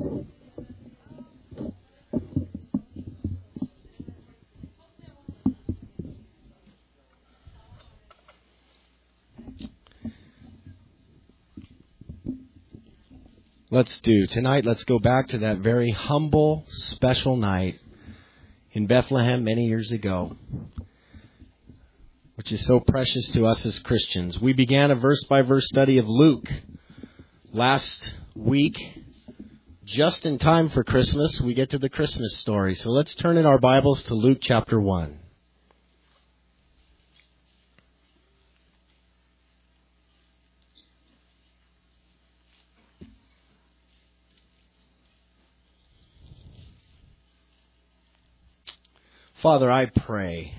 Tonight, let's go back to that very humble, special night in Bethlehem many years ago, which is so precious to us as Christians. We began a verse-by-verse study of Luke last week. Just in time for Christmas, we get to the Christmas story. So let's turn in our Bibles to Luke chapter 1. Father, I pray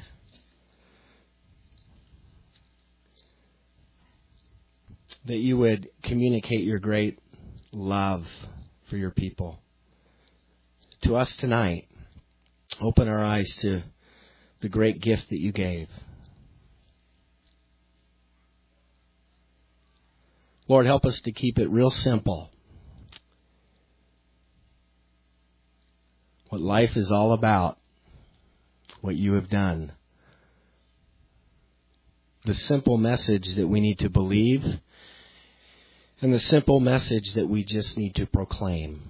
that you would communicate your great love for your people to us tonight. Open our eyes to the great gift that you gave. Lord, help us to keep it real simple. What life is all about. What you have done. The simple message that we need to believe and the simple message that we just need to proclaim.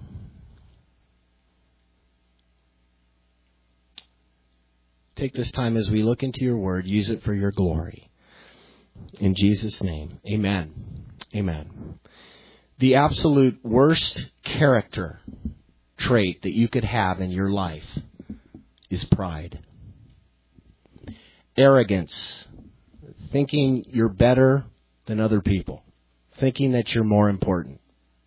Take this time as we look into your word. Use it for your glory. In Jesus' name, amen. Amen. The absolute worst character trait that you could have in your life is pride. Arrogance, thinking you're better than other people, thinking that you're more important.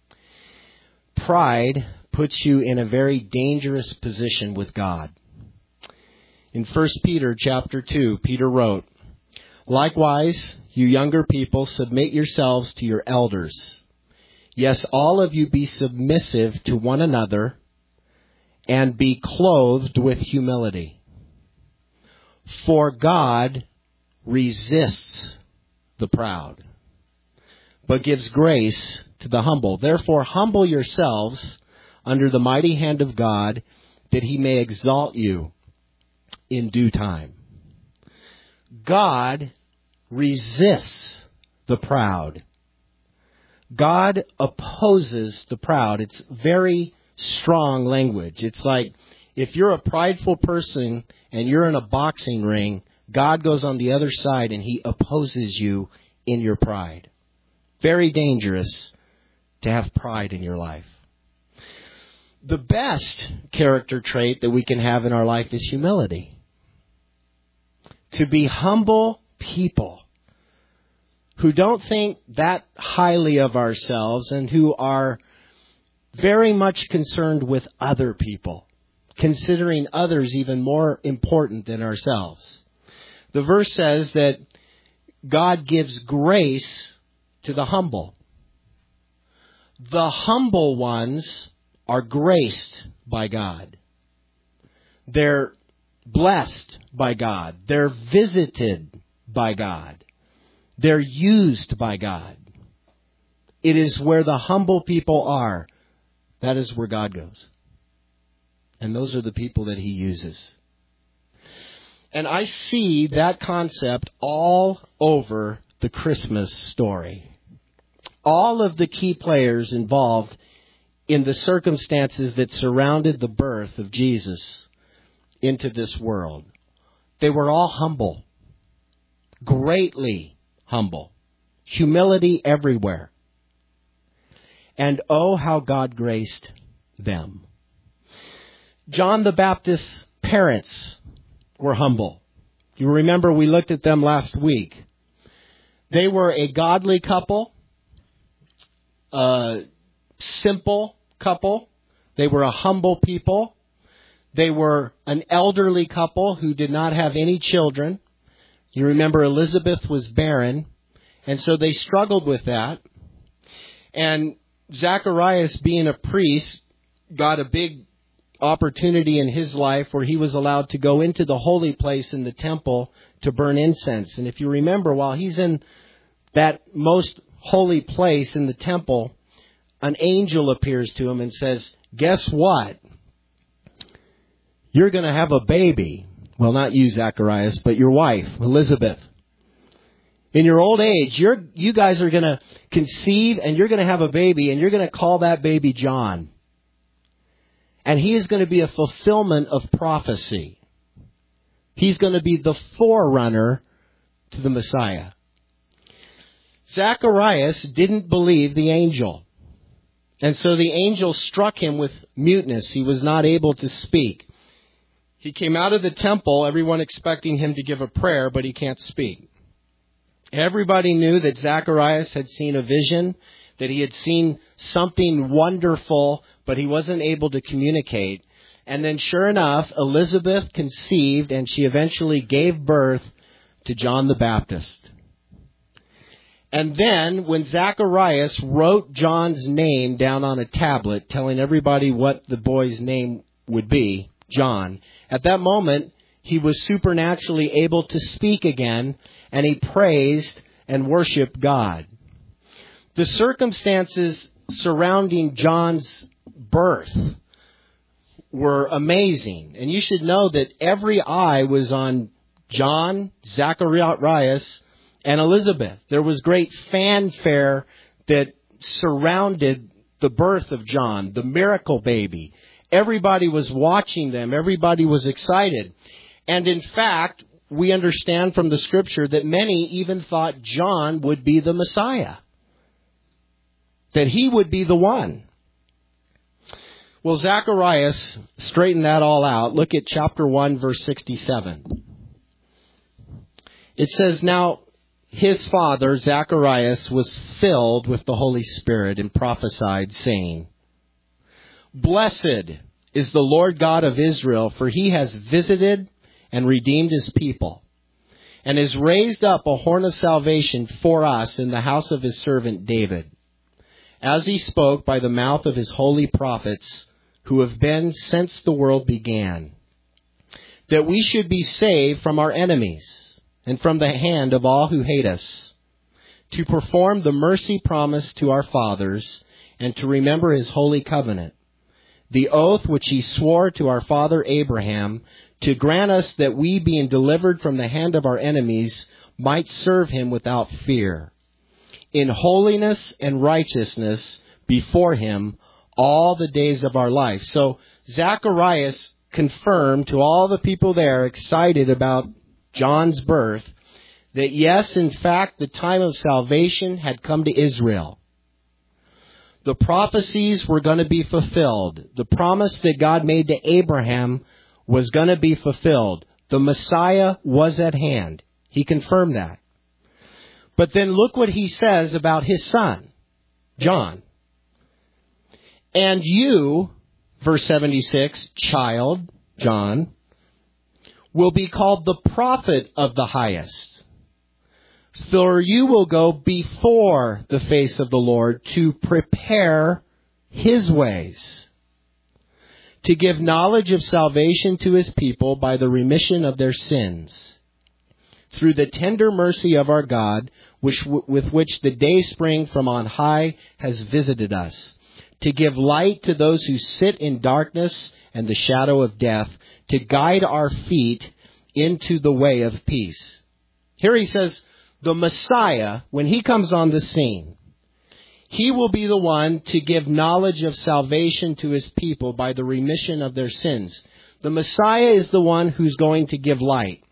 Pride puts you in a very dangerous position with God. In 1 Peter chapter 2, Peter wrote, "Likewise, you younger people, submit yourselves to your elders. Yes, all of you be submissive to one another and be clothed with humility. For God resists the proud, but gives grace to the humble. Therefore, humble yourselves under the mighty hand of God, that he may exalt you in due time." God resists the proud. God opposes the proud. It's very strong language. It's like if you're a prideful person and you're in a boxing ring, God goes on the other side and he opposes you in your pride. Very dangerous to have pride in your life. The best character trait that we can have in our life is humility. To be humble people who don't think that highly of ourselves and who are very much concerned with other people, considering others even more important than ourselves. The verse says that God gives grace to the humble. The humble ones are graced by God. They're blessed by God. They're visited by God. They're used by God. It is where the humble people are. That is where God goes. And those are the people that he uses. And I see that concept all over the Christmas story. All of the key players involved in the circumstances that surrounded the birth of Jesus into this world, they were all humble. Greatly humble. Humility everywhere. And oh, how God graced them. John the Baptist's parents were humble. You remember we looked at them last week. They were a godly couple, a simple couple. They were a humble people. They were an elderly couple who did not have any children. You remember Elizabeth was barren, and so they struggled with that. And Zacharias, being a priest, got a big opportunity in his life where he was allowed to go into the holy place in the temple to burn incense. And if you remember, while he's in that most holy place in the temple, an angel appears to him and says, guess what? You're going to have a baby. Well, not you, Zacharias, but your wife, Elizabeth. In your old age, you guys are going to conceive and you're going to have a baby and you're going to call that baby John. And he is going to be a fulfillment of prophecy. He's going to be the forerunner to the Messiah. Zacharias didn't believe the angel. And so the angel struck him with muteness. He was not able to speak. He came out of the temple, everyone expecting him to give a prayer, but he can't speak. Everybody knew that Zacharias had seen a vision, that he had seen something wonderful, but he wasn't able to communicate. And then sure enough, Elizabeth conceived and she eventually gave birth to John the Baptist. And then when Zacharias wrote John's name down on a tablet, telling everybody what the boy's name would be, John, at that moment, he was supernaturally able to speak again, and he praised and worshiped God. The circumstances surrounding John's birth were amazing. And you should know that every eye was on John, Zacharias, and Elizabeth. There was great fanfare that surrounded the birth of John, the miracle baby. Everybody was watching them. Everybody was excited. And in fact, we understand from the Scripture that many even thought John would be the Messiah. That he would be the one. Well, Zacharias straightened that all out. Look at chapter 1, verse 67. It says, "Now his father, Zacharias, was filled with the Holy Spirit and prophesied, saying, 'Blessed is the Lord God of Israel, for he has visited and redeemed his people, and has raised up a horn of salvation for us in the house of his servant David, as he spoke by the mouth of his holy prophets, who have been since the world began, that we should be saved from our enemies and from the hand of all who hate us, to perform the mercy promised to our fathers, and to remember his holy covenant, the oath which he swore to our father Abraham, to grant us that we, being delivered from the hand of our enemies, might serve him without fear, in holiness and righteousness before him all the days of our life.'" So Zacharias confirmed to all the people there excited about John's birth that yes, in fact, the time of salvation had come to Israel. The prophecies were going to be fulfilled. The promise that God made to Abraham was going to be fulfilled. The Messiah was at hand. He confirmed that. But then look what he says about his son, John. "And you," verse 76, "child, John, will be called the prophet of the highest. For you will go before the face of the Lord to prepare his ways, to give knowledge of salvation to his people by the remission of their sins, through the tender mercy of our God, with which the day spring from on high has visited us, to give light to those who sit in darkness and the shadow of death, to guide our feet into the way of peace." Here he says, the Messiah, when he comes on the scene, he will be the one to give knowledge of salvation to his people by the remission of their sins. The Messiah is the one who's going to give light.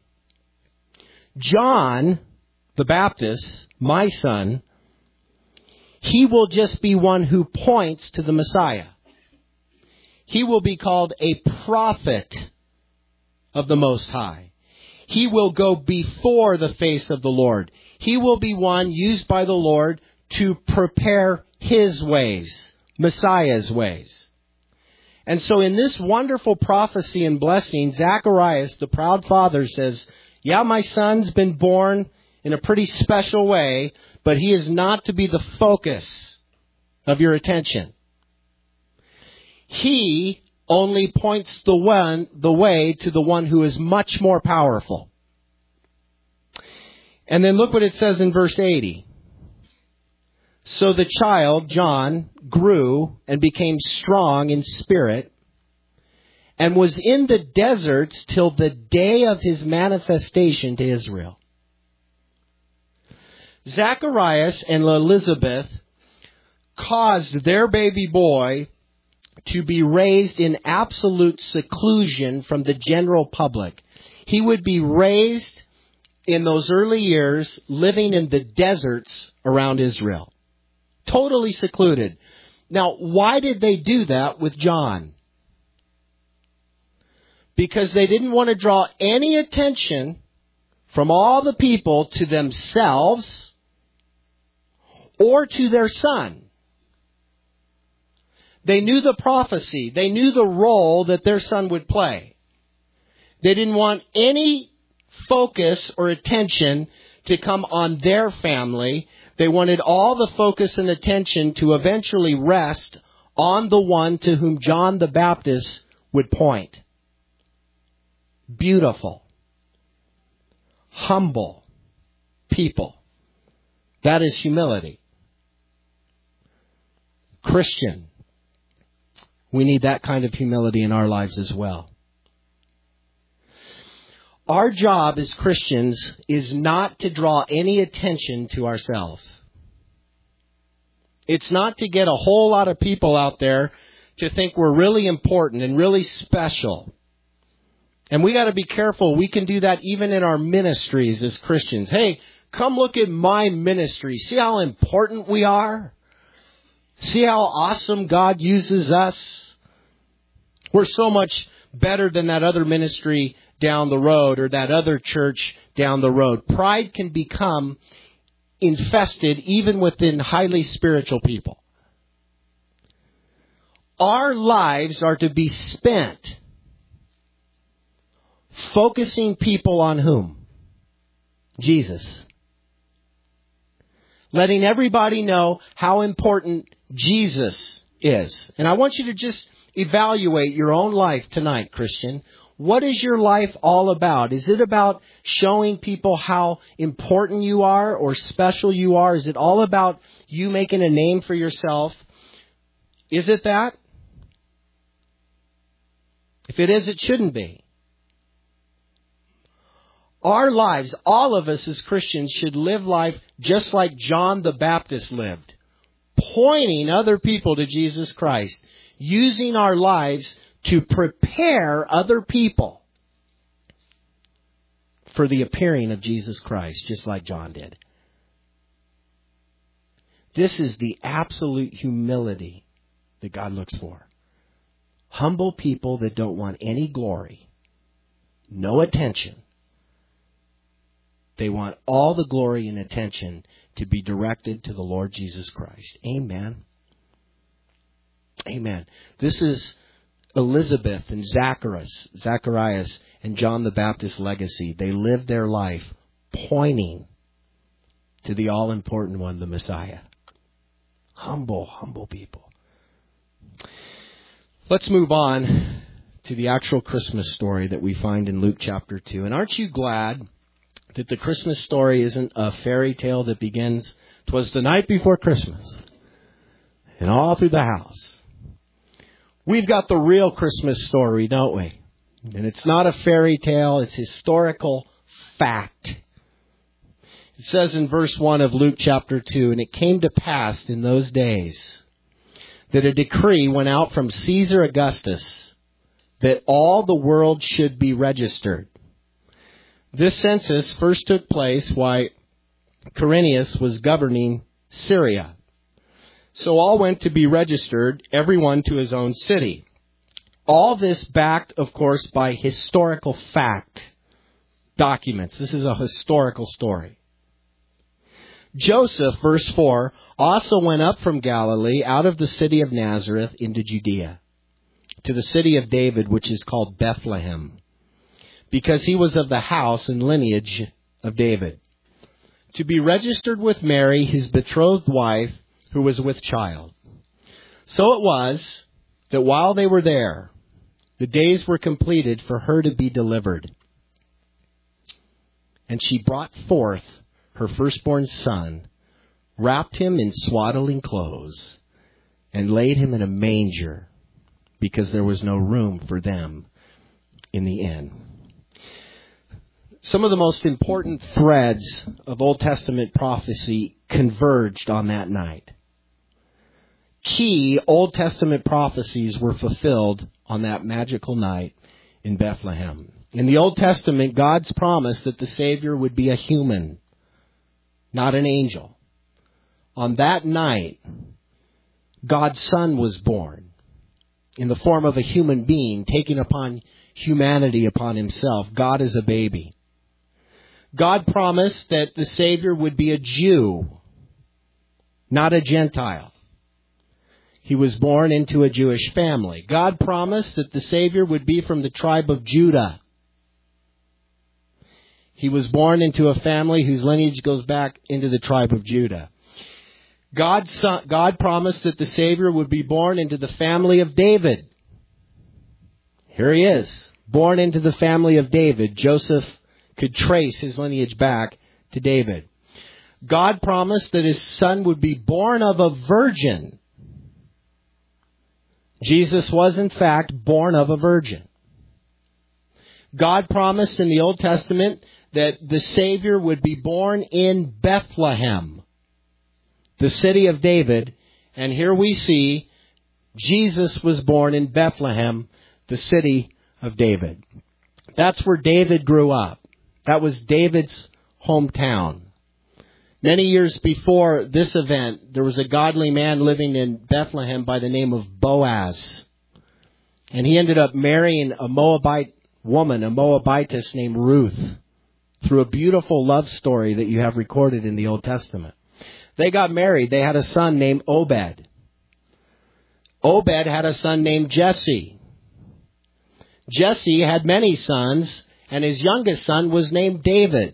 John the Baptist, my son, he will just be one who points to the Messiah. He will be called a prophet of the Most High. He will go before the face of the Lord. He will be one used by the Lord to prepare his ways, Messiah's ways. And so in this wonderful prophecy and blessing, Zacharias, the proud father, says, yeah, my son's been born in a pretty special way, but he is not to be the focus of your attention. He only points the way to the one who is much more powerful. And then look what it says in verse 80. So the child, John, grew and became strong in spirit and was in the deserts till the day of his manifestation to Israel. Zacharias and Elizabeth caused their baby boy to be raised in absolute seclusion from the general public. He would be raised in those early years living in the deserts around Israel. Totally secluded. Now, why did they do that with John? Because they didn't want to draw any attention from all the people to themselves or to their son. They knew the prophecy. They knew the role that their son would play. They didn't want any focus or attention to come on their family. They wanted all the focus and attention to eventually rest on the one to whom John the Baptist would point. Beautiful, humble people. That is humility. Christian, we need that kind of humility in our lives as well. Our job as Christians is not to draw any attention to ourselves. It's not to get a whole lot of people out there to think we're really important and really special. And we got to be careful. We can do that even in our ministries as Christians. Hey, come look at my ministry. See how important we are? See how awesome God uses us? We're so much better than that other ministry down the road or that other church down the road. Pride can become infested even within highly spiritual people. Our lives are to be spent focusing people on whom? Jesus. Letting everybody know how important Jesus is. And I want you to just evaluate your own life tonight, Christian. What is your life all about? Is it about showing people how important you are or special you are? Is it all about you making a name for yourself? Is it that? If it is, it shouldn't be. Our lives, all of us as Christians, should live life just like John the Baptist lived, pointing other people to Jesus Christ, using our lives to prepare other people for the appearing of Jesus Christ, just like John did. This is the absolute humility that God looks for. Humble people that don't want any glory, no attention. They want all the glory and attention to be directed to the Lord Jesus Christ. Amen. Amen. This is Elizabeth and Zacharias and John the Baptist's legacy. They lived their life pointing to the all-important one, the Messiah. Humble, humble people. Let's move on to the actual Christmas story that we find in Luke chapter 2. And aren't you glad that the Christmas story isn't a fairy tale that begins, "'Twas the night before Christmas," and all through the house? We've got the real Christmas story, don't we? And it's not a fairy tale, it's historical fact. It says in verse 1 of Luke chapter 2, "And it came to pass in those days that a decree went out from Caesar Augustus that all the world should be registered." This census first took place while Quirinius was governing Syria. So all went to be registered, everyone to his own city. All this backed, of course, by historical fact documents. This is a historical story. Joseph, verse 4, also went up from Galilee out of the city of Nazareth into Judea, to the city of David, which is called Bethlehem, because he was of the house and lineage of David, to be registered with Mary, his betrothed wife, who was with child. So it was that while they were there, the days were completed for her to be delivered. And she brought forth her firstborn son, wrapped him in swaddling clothes, and laid him in a manger, because there was no room for them in the inn. Some of the most important threads of Old Testament prophecy converged on that night. Key Old Testament prophecies were fulfilled on that magical night in Bethlehem. In the Old Testament, God's promise that the Savior would be a human, not an angel. On that night, God's Son was born in the form of a human being, taking upon humanity upon himself. God is a baby. God promised that the Savior would be a Jew, not a Gentile. He was born into a Jewish family. God promised that the Savior would be from the tribe of Judah. He was born into a family whose lineage goes back into the tribe of Judah. God promised that the Savior would be born into the family of David. Here he is, born into the family of David. Joseph could trace his lineage back to David. God promised that his son would be born of a virgin. Jesus was, in fact, born of a virgin. God promised in the Old Testament that the Savior would be born in Bethlehem, the city of David. And here we see Jesus was born in Bethlehem, the city of David. That's where David grew up. That was David's hometown. Many years before this event, there was a godly man living in Bethlehem by the name of Boaz. And he ended up marrying a Moabite woman, a Moabitess named Ruth, through a beautiful love story that you have recorded in the Old Testament. They got married. They had a son named Obed. Obed had a son named Jesse. Jesse had many sons, and his youngest son was named David.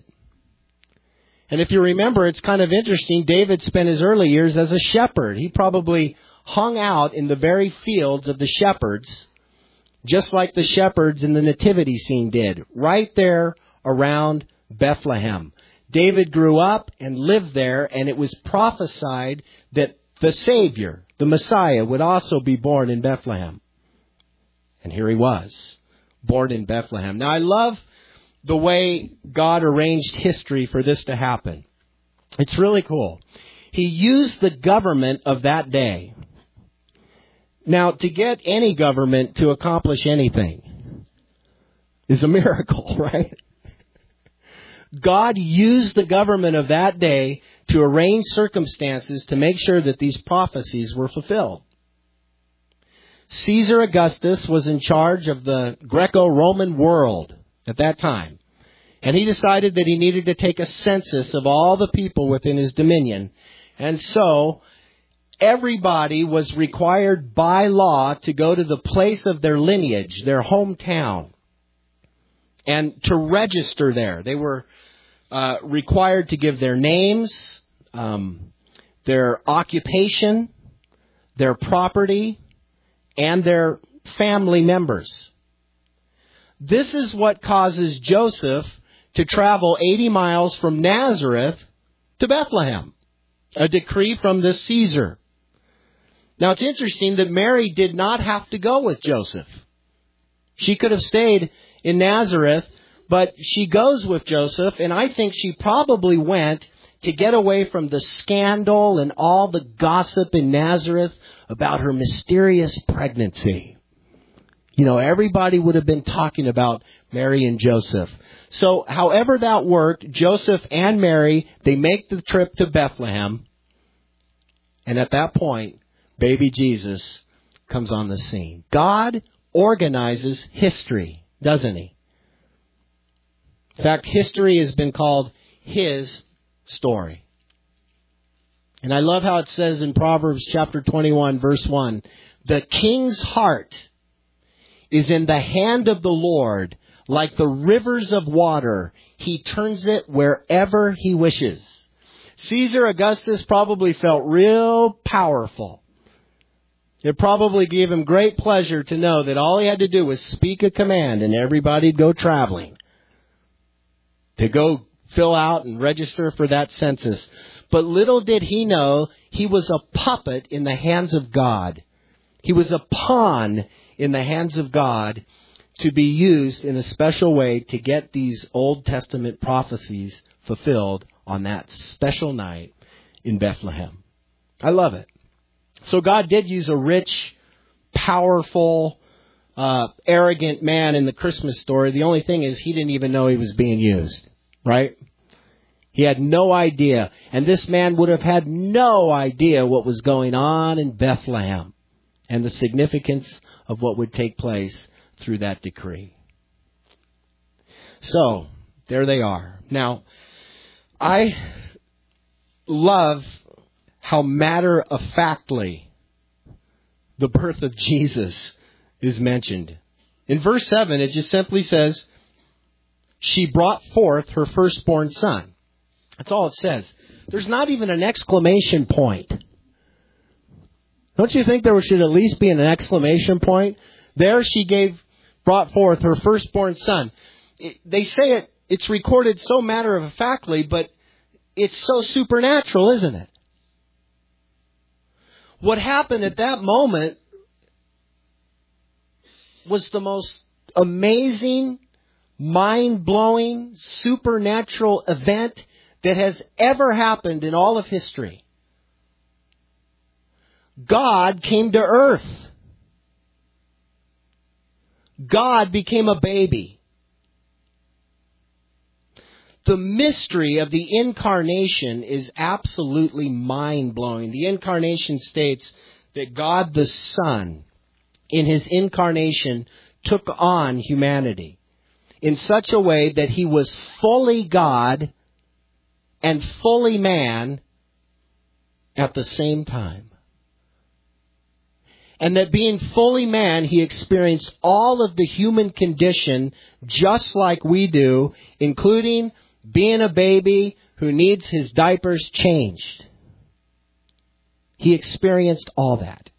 And if you remember, it's kind of interesting, David spent his early years as a shepherd. He probably hung out in the very fields of the shepherds, just like the shepherds in the nativity scene did, right there around Bethlehem. David grew up and lived there, and it was prophesied that the Savior, the Messiah, would also be born in Bethlehem. And here he was, born in Bethlehem. Now, I love the way God arranged history for this to happen. It's really cool. He used the government of that day. Now, to get any government to accomplish anything is a miracle, right? God used the government of that day to arrange circumstances to make sure that these prophecies were fulfilled. Caesar Augustus was in charge of the Greco-Roman world at that time. And he decided that he needed to take a census of all the people within his dominion. And so everybody was required by law to go to the place of their lineage, their hometown, and to register there. They were required to give their names, their occupation, their property, and their family members. This is what causes Joseph to travel 80 miles from Nazareth to Bethlehem, a decree from the Caesar. Now, it's interesting that Mary did not have to go with Joseph. She could have stayed in Nazareth, but she goes with Joseph, and I think she probably went to get away from the scandal and all the gossip in Nazareth about her mysterious pregnancy. You know, everybody would have been talking about Mary and Joseph. So, however that worked, Joseph and Mary, they make the trip to Bethlehem. And at that point, baby Jesus comes on the scene. God organizes history, doesn't he? In fact, history has been called his story. And I love how it says in Proverbs chapter 21, verse 1, the king's heart is in the hand of the Lord, like the rivers of water. He turns it wherever he wishes. Caesar Augustus probably felt real powerful. It probably gave him great pleasure to know that all he had to do was speak a command and everybody'd go traveling to go fill out and register for that census. But little did he know, he was a puppet in the hands of God. He was a pawn in the hands of God to be used in a special way to get these Old Testament prophecies fulfilled on that special night in Bethlehem. I love it. So God did use a rich, powerful, arrogant man in the Christmas story. The only thing is he didn't even know he was being used, right? He had no idea. And this man would have had no idea what was going on in Bethlehem and the significance of what would take place through that decree. So, there they are. Now, I love how matter-of-factly the birth of Jesus is mentioned. In verse 7, it just simply says, she brought forth her firstborn son. That's all it says. There's not even an exclamation point. Don't you think there should at least be an exclamation point? There she brought forth her firstborn son. They say it's recorded so matter-of-factly, but it's so supernatural, isn't it? What happened at that moment was the most amazing, mind-blowing, supernatural event that has ever happened in all of history. God came to earth. God became a baby. The mystery of the incarnation is absolutely mind-blowing. The incarnation states that God the Son, in his incarnation, took on humanity in such a way that he was fully God and fully man at the same time. And that being fully man, he experienced all of the human condition just like we do, including being a baby who needs his diapers changed. He experienced all that.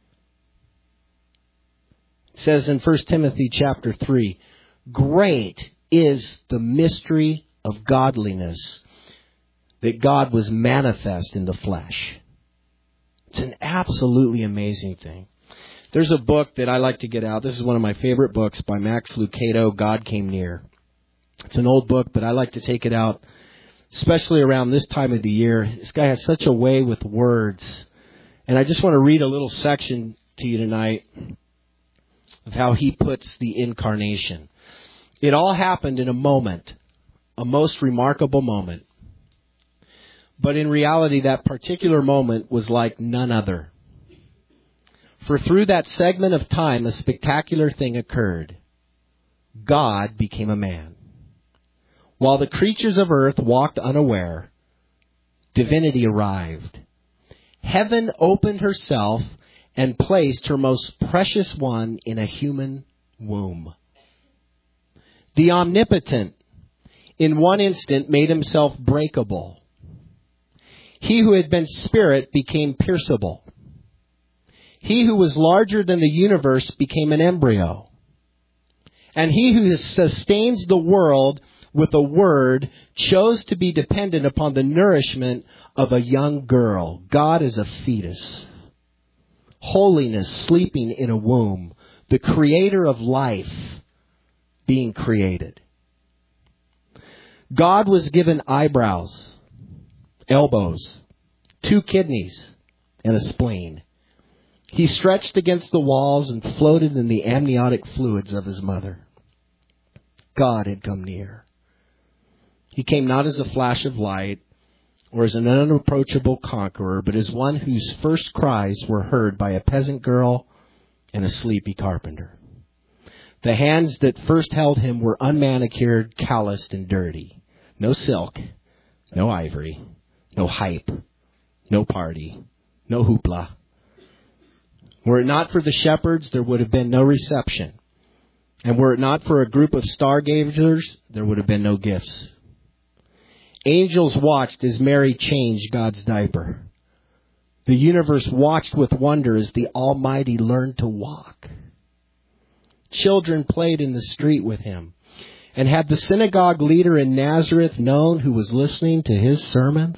It says in 1 Timothy chapter 3, great is the mystery of godliness, that God was manifest in the flesh. It's an absolutely amazing thing. There's a book that I like to get out. This is one of my favorite books by Max Lucado, God Came Near. It's an old book, but I like to take it out, especially around this time of the year. This guy has such a way with words. And I just want to read a little section to you tonight of how he puts the incarnation. It all happened in a moment, a most remarkable moment. But in reality, that particular moment was like none other. For through that segment of time, a spectacular thing occurred. God became a man. While the creatures of earth walked unaware, divinity arrived. Heaven opened herself and placed her most precious one in a human womb. The omnipotent, in one instant, made himself breakable. He who had been spirit became pierceable. He who was larger than the universe became an embryo. And he who sustains the world with a word chose to be dependent upon the nourishment of a young girl. God is a fetus. Holiness sleeping in a womb. The creator of life being created. God was given eyebrows, elbows, 2 kidneys, and a spleen. He stretched against the walls and floated in the amniotic fluids of his mother. God had come near. He came not as a flash of light or as an unapproachable conqueror, but as one whose first cries were heard by a peasant girl and a sleepy carpenter. The hands that first held him were unmanicured, calloused, and dirty. No silk, no ivory, no hype, no party, no hoopla. Were it not for the shepherds, there would have been no reception. And were it not for a group of stargazers, there would have been no gifts. Angels watched as Mary changed God's diaper. The universe watched with wonder as the Almighty learned to walk. Children played in the street with him. And had the synagogue leader in Nazareth known who was listening to his sermons,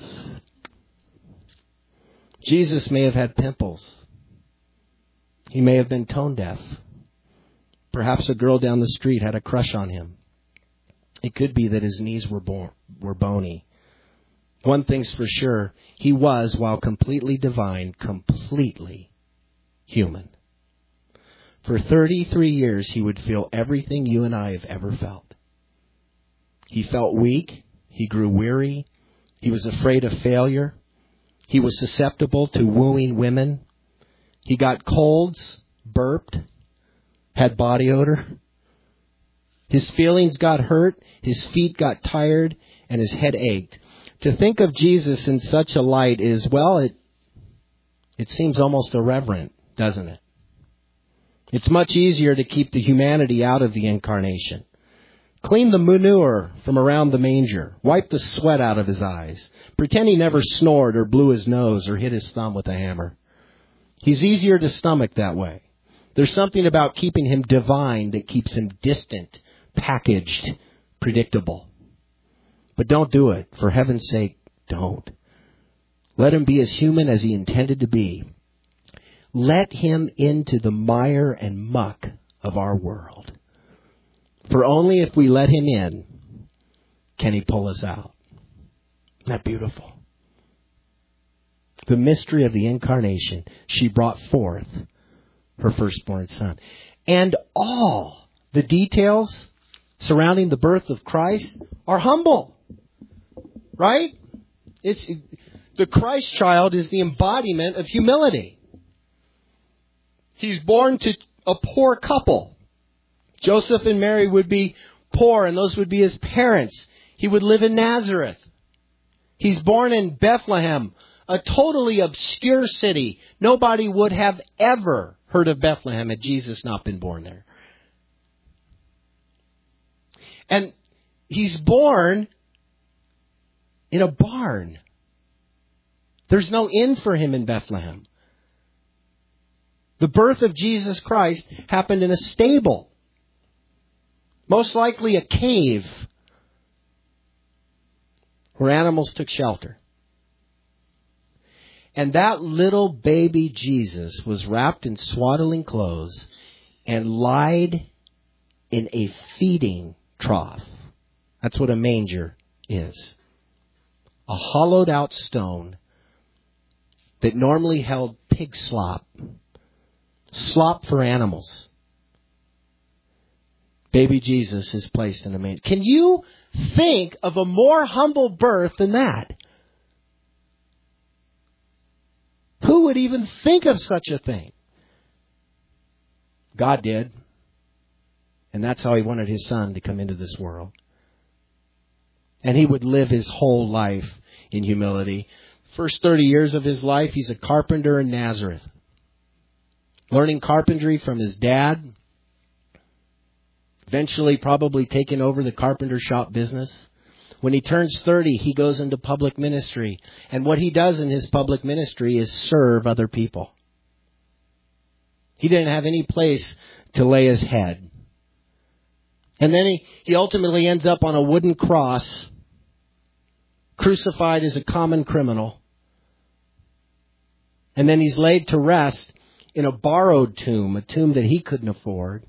Jesus may have had pimples. He may have been tone deaf. Perhaps a girl down the street had a crush on him. It could be that his knees were bony. One thing's for sure, he was, while completely divine, completely human. For 33 years, he would feel everything you and I have ever felt. He felt weak. He grew weary. He was afraid of failure. He was susceptible to wooing women. He got colds, burped, had body odor. His feelings got hurt. His feet got tired, and his head ached. To think of Jesus in such a light is, well, it seems almost irreverent, doesn't it? It's much easier to keep the humanity out of the incarnation. Clean the manure from around the manger. Wipe the sweat out of his eyes. Pretend he never snored or blew his nose or hit his thumb with a hammer. He's easier to stomach that way. There's something about keeping him divine that keeps him distant, packaged, predictable. But don't do it. For heaven's sake, don't. Let him be as human as he intended to be. Let him into the mire and muck of our world. For only if we let him in can he pull us out. Isn't that beautiful? The mystery of the incarnation. She brought forth her firstborn son. And all the details surrounding the birth of Christ are humble. Right? The Christ child is the embodiment of humility. He's born to a poor couple. Joseph and Mary would be poor, and those would be his parents. He would live in Nazareth. He's born in Bethlehem, a totally obscure city. Nobody would have ever heard of Bethlehem had Jesus not been born there. And he's born in a barn. There's no inn for him in Bethlehem. The birth of Jesus Christ happened in a stable. Most likely a cave where animals took shelter. And that little baby Jesus was wrapped in swaddling clothes and lied in a feeding trough. That's what a manger is. A hollowed out stone that normally held pig slop. Slop for animals. Baby Jesus is placed in a manger. Can you think of a more humble birth than that? Who would even think of such a thing? God did. And that's how he wanted his son to come into this world. And he would live his whole life in humility. First 30 years of his life, he's a carpenter in Nazareth. Learning carpentry from his dad. Eventually probably taking over the carpenter shop business. When he turns 30, he goes into public ministry. And what he does in his public ministry is serve other people. He didn't have any place to lay his head. And then he ultimately ends up on a wooden cross, crucified as a common criminal. And then he's laid to rest in a borrowed tomb, a tomb that he couldn't afford.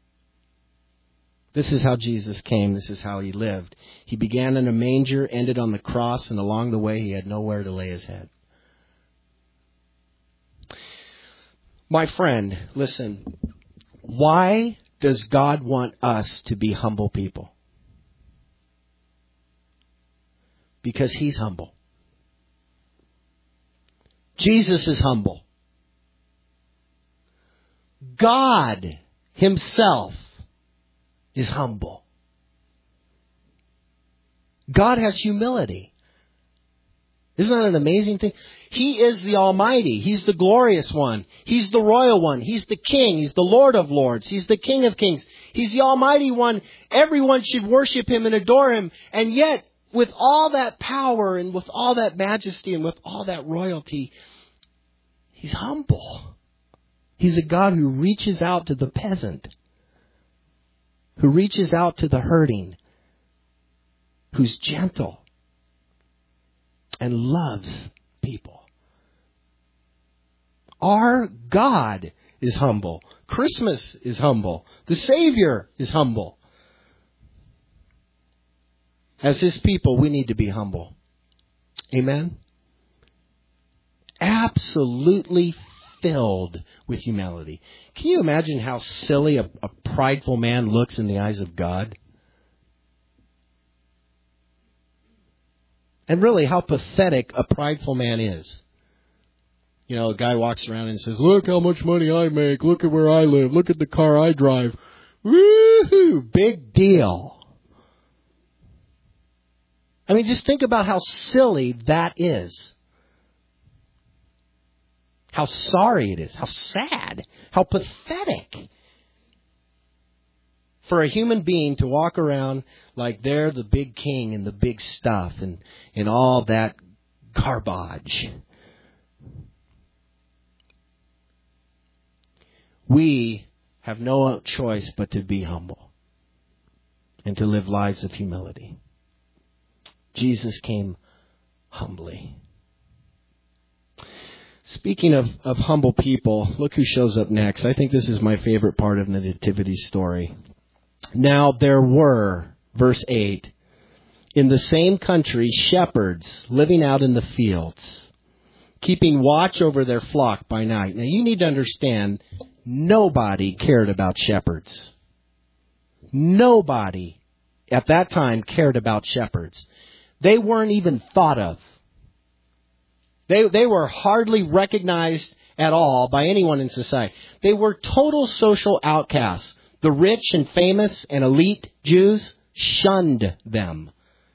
This is how Jesus came. This is how he lived. He began in a manger, ended on the cross, and along the way he had nowhere to lay his head. My friend, listen. Why does God want us to be humble people? Because he's humble. Jesus is humble. God himself is humble. God has humility. Isn't that an amazing thing? He is the Almighty. He's the glorious one. He's the royal one. He's the King. He's the Lord of lords. He's the King of kings. He's the Almighty one. Everyone should worship him and adore him. And yet, with all that power and with all that majesty and with all that royalty, he's humble. He's a God who reaches out to the peasant. who reaches out to the hurting, who's gentle and loves people. Our God is humble. Christmas is humble. The Savior is humble. As His people, we need to be humble. Amen? Absolutely filled with humility. Can you imagine how silly a prideful man looks in the eyes of God? And really how pathetic a prideful man is. You know, a guy walks around and says, look how much money I make. Look at where I live. Look at the car I drive. Woohoo! Big deal. I mean, just think about how silly that is. How sorry it is. How sad. How pathetic. For a human being to walk around like they're the big king and the big stuff and all that garbage. We have no choice but to be humble and to live lives of humility. Jesus came humbly. Speaking of humble people, look who shows up next. I think this is my favorite part of the Nativity story. Now there were, verse 8, in the same country shepherds living out in the fields, keeping watch over their flock by night. Now you need to understand, nobody cared about shepherds. Nobody at that time cared about shepherds. They weren't even thought of. They were hardly recognized at all by anyone in society. They were total social outcasts. The rich and famous and elite Jews shunned them.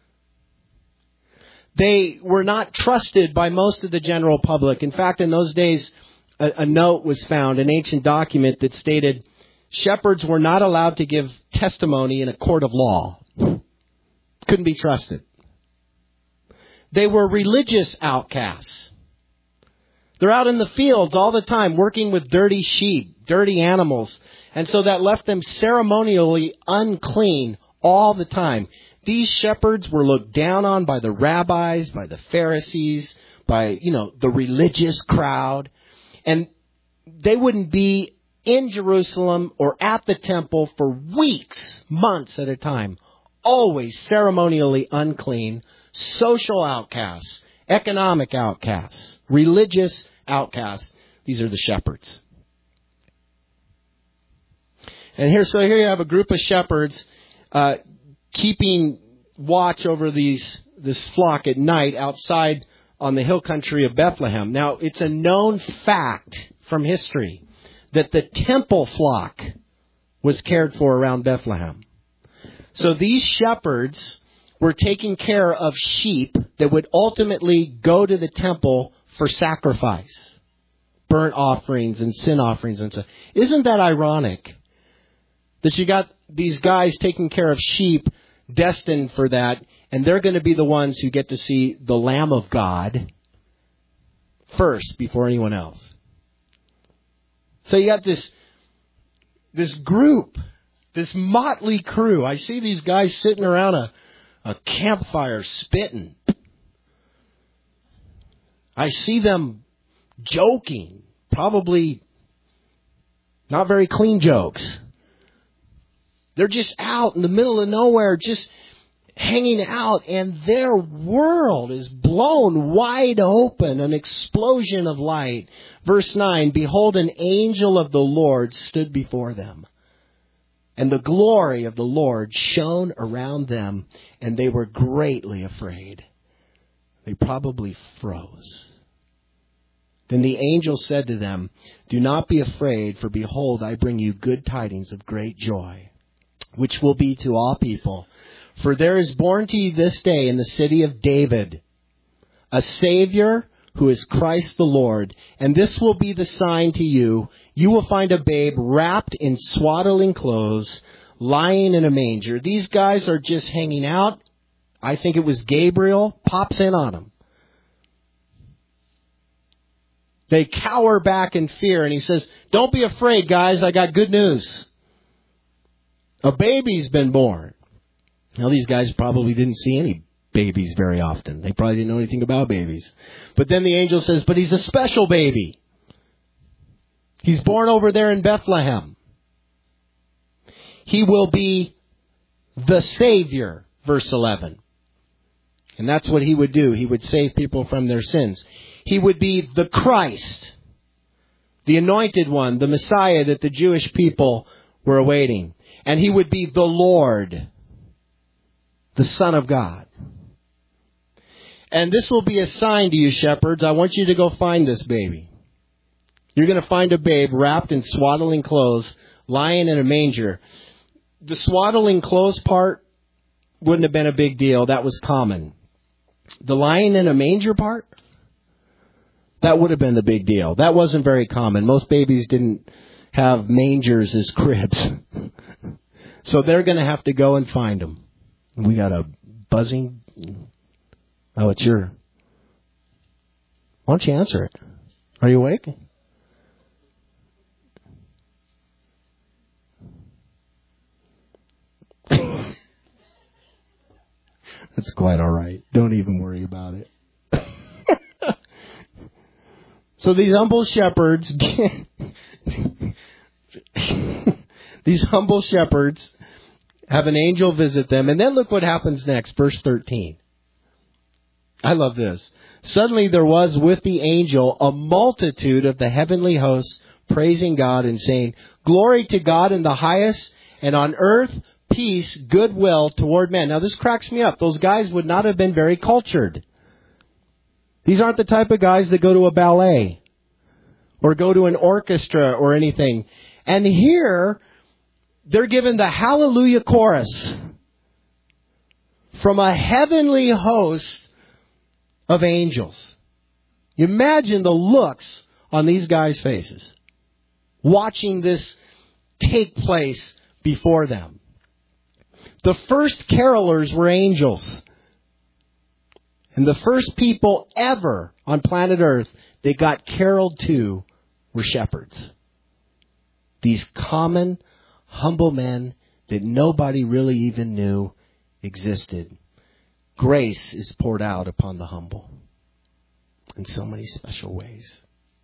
They were not trusted by most of the general public. In fact, in those days, a note was found, an ancient document that stated shepherds were not allowed to give testimony in a court of law. Couldn't be trusted. They were religious outcasts. They're out in the fields all the time working with dirty sheep, dirty animals. And so that left them ceremonially unclean all the time. These shepherds were looked down on by the rabbis, by the Pharisees, by, the religious crowd. And they wouldn't be in Jerusalem or at the temple for weeks, months at a time. Always ceremonially unclean, social outcasts, economic outcasts, religious outcasts. These are the shepherds. And here you have a group of shepherds keeping watch over this flock at night outside on the hill country of Bethlehem. Now, it's a known fact from history that the temple flock was cared for around Bethlehem. So these shepherds were taking care of sheep that would ultimately go to the temple for sacrifice, burnt offerings and sin offerings and stuff. Isn't that ironic? That you got these guys taking care of sheep destined for that, and they're going to be the ones who get to see the Lamb of God first before anyone else. So you got this group, this motley crew. I see these guys sitting around a campfire spitting. I see them joking, probably not very clean jokes. They're just out in the middle of nowhere, just hanging out, and their world is blown wide open, an explosion of light. Verse 9, behold, an angel of the Lord stood before them, and the glory of the Lord shone around them, and they were greatly afraid. They probably froze. Then the angel said to them, do not be afraid, for behold, I bring you good tidings of great joy, which will be to all people. For there is born to you this day in the city of David a Savior who is Christ the Lord. And this will be the sign to you. You will find a babe wrapped in swaddling clothes, lying in a manger. These guys are just hanging out. I think it was Gabriel, pops in on them. They cower back in fear, and he says, don't be afraid, guys. I got good news. A baby's been born. Now, these guys probably didn't see any babies very often. They probably didn't know anything about babies. But then the angel says, but he's a special baby. He's born over there in Bethlehem. He will be the Savior, verse 11. And that's what he would do. He would save people from their sins. He would be the Christ, the anointed one, the Messiah that the Jewish people were awaiting. And he would be the Lord, the Son of God. And this will be a sign to you, shepherds. I want you to go find this baby. You're going to find a babe wrapped in swaddling clothes, lying in a manger. The swaddling clothes part wouldn't have been a big deal. That was common. The lying in a manger part, that would have been the big deal. That wasn't very common. Most babies didn't have mangers as cribs. So they're going to have to go and find them. We got a buzzing. Oh, it's your... Why don't you answer it? Are you awake? That's quite all right. Don't even worry about it. So these humble shepherds, have an angel visit them. And then look what happens next, verse 13. I love this. Suddenly there was with the angel a multitude of the heavenly hosts praising God and saying, Glory to God in the highest, and on earth peace, goodwill toward men. Now this cracks me up. Those guys would not have been very cultured. These aren't the type of guys that go to a ballet or go to an orchestra or anything. And here they're given the hallelujah chorus from a heavenly host of angels. Imagine the looks on these guys' faces watching this take place before them. The first carolers were angels. And the first people ever on planet Earth that got caroled to were shepherds. These common, humble men that nobody really even knew existed. Grace is poured out upon the humble in so many special ways.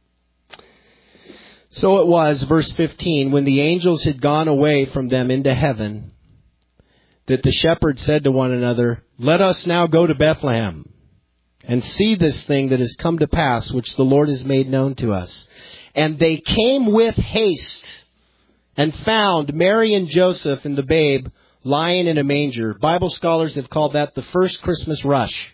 So it was, verse 15, when the angels had gone away from them into heaven, that the shepherds said to one another, Let us now go to Bethlehem and see this thing that has come to pass, which the Lord has made known to us. And they came with haste and found Mary and Joseph and the babe lying in a manger. Bible scholars have called that the first Christmas rush.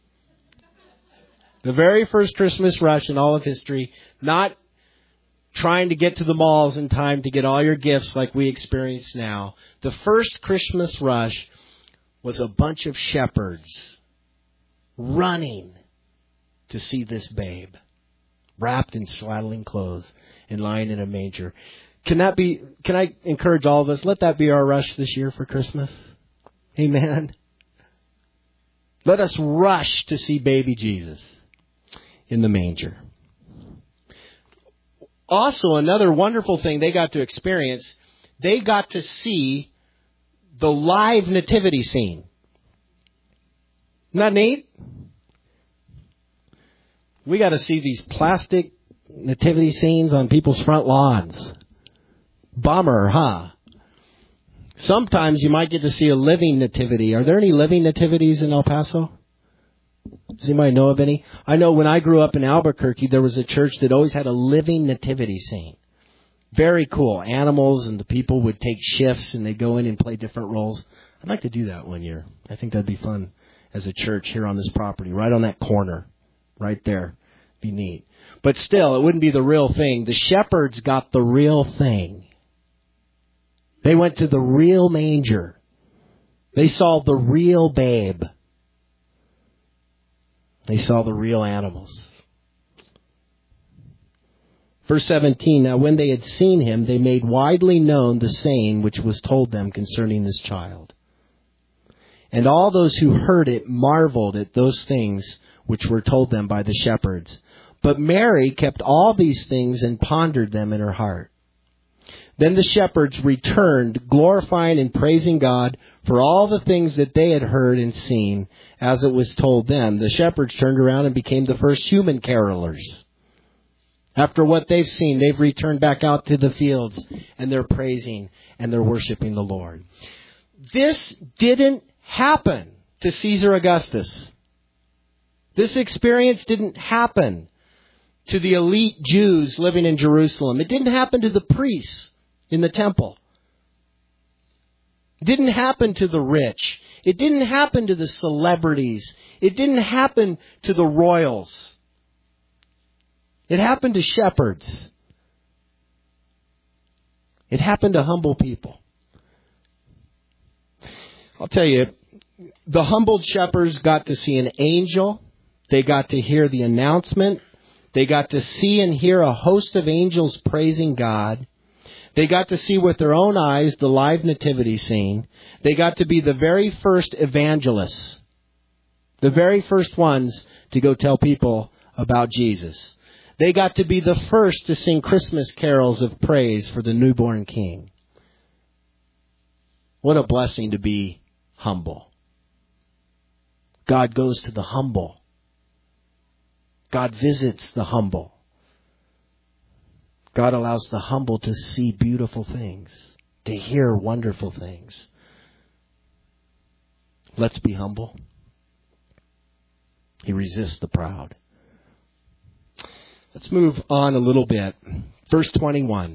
The very first Christmas rush in all of history. Not trying to get to the malls in time to get all your gifts like we experience now. The first Christmas rush was a bunch of shepherds running to see this babe wrapped in swaddling clothes and lying in a manger. Can I encourage all of us, let that be our rush this year for Christmas? Amen. Let us rush to see baby Jesus in the manger. Also, another wonderful thing they got to experience, they got to see the live nativity scene. Isn't that neat? We got to see these plastic nativity scenes on people's front lawns. Bummer, huh? Sometimes you might get to see a living nativity. Are there any living nativities in El Paso? Does anybody know of any? I know when I grew up in Albuquerque, there was a church that always had a living nativity scene. Very cool. Animals and the people would take shifts and they'd go in and play different roles. I'd like to do that one year. I think that'd be fun as a church here on this property, right on that corner, right there. Be neat. But still, it wouldn't be the real thing. The shepherds got the real thing. They went to the real manger. They saw the real babe. They saw the real animals. Verse 17, now when they had seen him, they made widely known the saying which was told them concerning this child. And all those who heard it marveled at those things which were told them by the shepherds. But Mary kept all these things and pondered them in her heart. Then the shepherds returned, glorifying and praising God for all the things that they had heard and seen, as it was told them. The shepherds turned around and became the first human carolers. After what they've seen, they've returned back out to the fields, and they're praising and they're worshiping the Lord. This didn't happen to Caesar Augustus. This experience didn't happen to the elite Jews living in Jerusalem. It didn't happen to the priests in the temple. It didn't happen to the rich. It didn't happen to the celebrities. It didn't happen to the royals. It happened to shepherds. It happened to humble people. I'll tell you, the humbled shepherds got to see an angel. They got to hear the announcement. They got to see and hear a host of angels praising God. They got to see with their own eyes the live nativity scene. They got to be the very first evangelists, the very first ones to go tell people about Jesus. They got to be the first to sing Christmas carols of praise for the newborn King. What a blessing to be humble. God goes to the humble. God visits the humble. God allows the humble to see beautiful things, to hear wonderful things. Let's be humble. He resists the proud. Let's move on a little bit. Verse 21.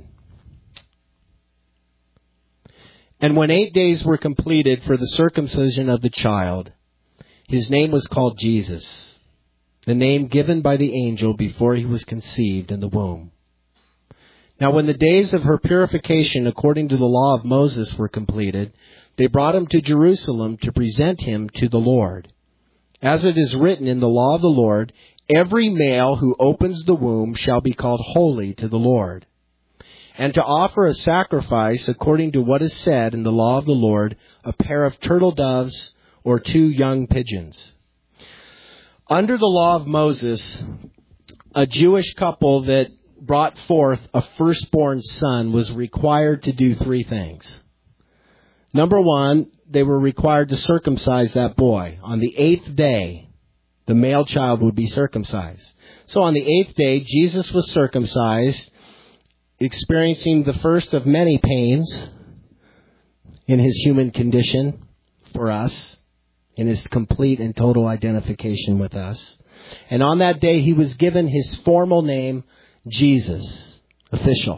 And when 8 days were completed for the circumcision of the child, his name was called Jesus, the name given by the angel before he was conceived in the womb. Now when the days of her purification according to the law of Moses were completed, they brought him to Jerusalem to present him to the Lord. As it is written in the law of the Lord, every male who opens the womb shall be called holy to the Lord. And to offer a sacrifice according to what is said in the law of the Lord, a pair of turtle doves or 2 young pigeons. Under the law of Moses, a Jewish couple that brought forth a firstborn son was required to do 3 things. Number 1, they were required to circumcise that boy. On the 8th day, the male child would be circumcised. So on the 8th day, Jesus was circumcised, experiencing the first of many pains in his human condition for us, in his complete and total identification with us. And on that day, he was given his formal name, Jesus, official.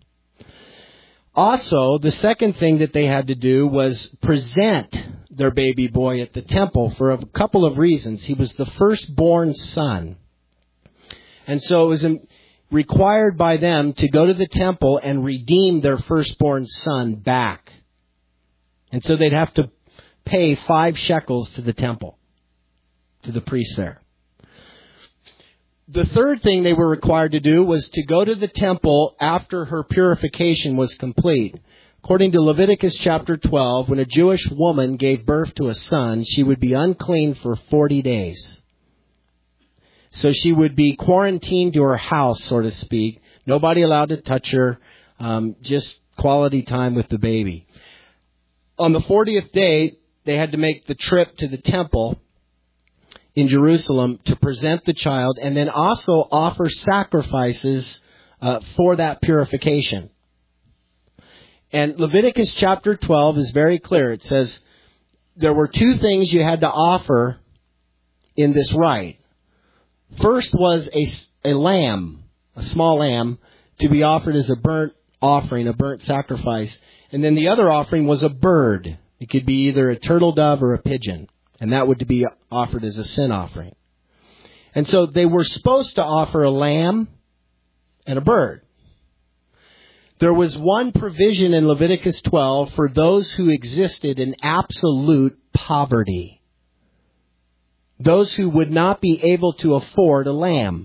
Also, the second thing that they had to do was present their baby boy at the temple for a couple of reasons. He was the firstborn son. And so it was required by them to go to the temple and redeem their firstborn son back. And so they'd have to pay 5 shekels to the temple, to the priest there. The third thing they were required to do was to go to the temple after her purification was complete. According to Leviticus chapter 12, when a Jewish woman gave birth to a son, she would be unclean for 40 days. So she would be quarantined to her house, so to speak. Nobody allowed to touch her, just quality time with the baby. On the 40th day, they had to make the trip to the temple in Jerusalem to present the child and then also offer sacrifices for that purification. And Leviticus chapter 12 is very clear. It says there were 2 things you had to offer in this rite. First was a lamb, a small lamb, to be offered as a burnt offering, a burnt sacrifice. And then the other offering was a bird. It could be either a turtle dove or a pigeon. And that would be offered as a sin offering. And so they were supposed to offer a lamb and a bird. There was one provision in Leviticus 12 for those who existed in absolute poverty. Those who would not be able to afford a lamb.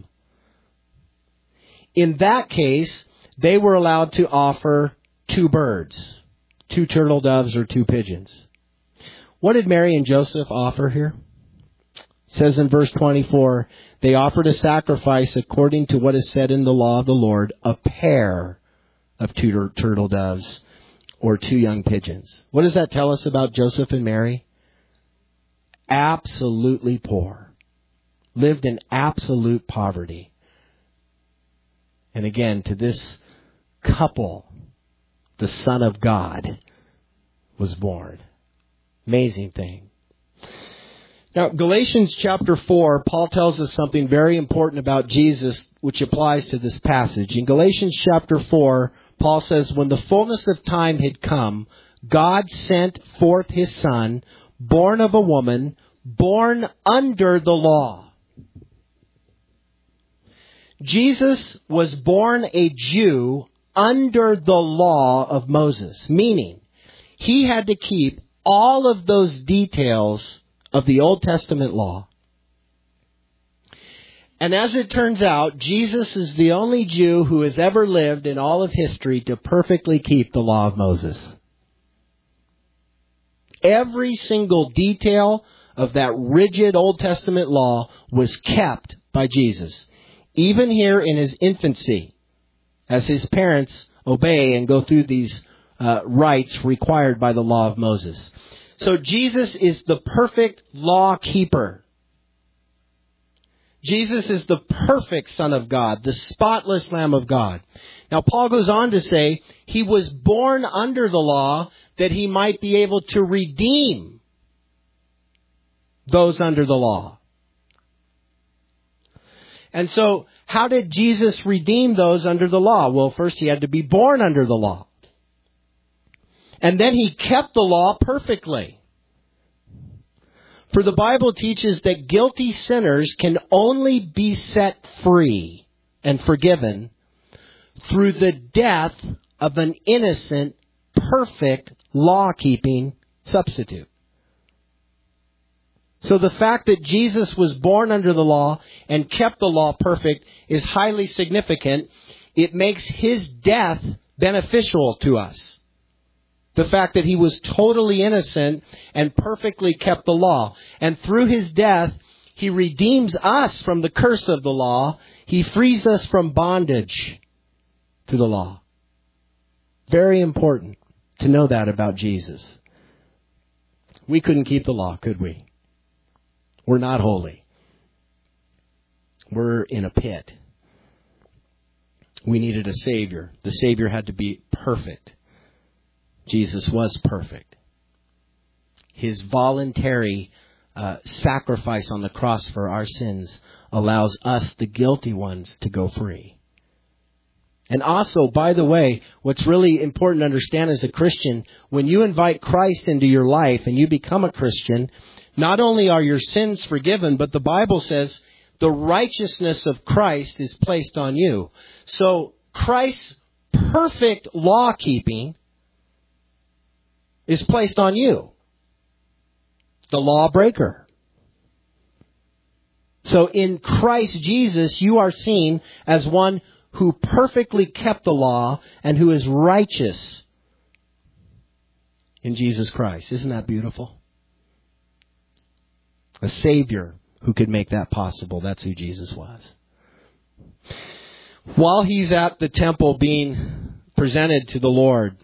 In that case, they were allowed to offer 2 birds, 2 turtle doves or 2 pigeons. What did Mary and Joseph offer here? It says in verse 24, they offered a sacrifice according to what is said in the law of the Lord, a pair of two turtle doves or 2 young pigeons. What does that tell us about Joseph and Mary? Absolutely poor. Lived in absolute poverty. And again, to this couple, the Son of God was born. Amazing thing. Now, Galatians chapter 4, Paul tells us something very important about Jesus, which applies to this passage. In Galatians chapter 4, Paul says, when the fullness of time had come, God sent forth His Son, born of a woman, born under the law. Jesus was born a Jew under the law of Moses, meaning he had to keep all of those details of the Old Testament law. And as it turns out, Jesus is the only Jew who has ever lived in all of history to perfectly keep the law of Moses. Every single detail of that rigid Old Testament law was kept by Jesus. Even here in His infancy, as His parents obey and go through these rites required by the law of Moses. So Jesus is the perfect law keeper. Jesus is the perfect Son of God, the spotless Lamb of God. Now, Paul goes on to say He was born under the law that He might be able to redeem those under the law. And so, how did Jesus redeem those under the law? Well, first He had to be born under the law. And then He kept the law perfectly. For the Bible teaches that guilty sinners can only be set free and forgiven through the death of an innocent, perfect, law-keeping substitute. So the fact that Jesus was born under the law and kept the law perfect is highly significant. It makes His death beneficial to us. The fact that He was totally innocent and perfectly kept the law. And through His death, He redeems us from the curse of the law. He frees us from bondage to the law. Very important to know that about Jesus. We couldn't keep the law, could we? We're not holy. We're in a pit. We needed a Savior. The Savior had to be perfect. Jesus was perfect. His voluntary sacrifice on the cross for our sins allows us, the guilty ones, to go free. And also, by the way, what's really important to understand as a Christian, when you invite Christ into your life and you become a Christian, not only are your sins forgiven, but the Bible says the righteousness of Christ is placed on you. So Christ's perfect law-keeping is placed on you, the lawbreaker. So in Christ Jesus, you are seen as one who perfectly kept the law and who is righteous in Jesus Christ. Isn't that beautiful? A Savior who could make that possible. That's who Jesus was. While He's at the temple being presented to the Lord,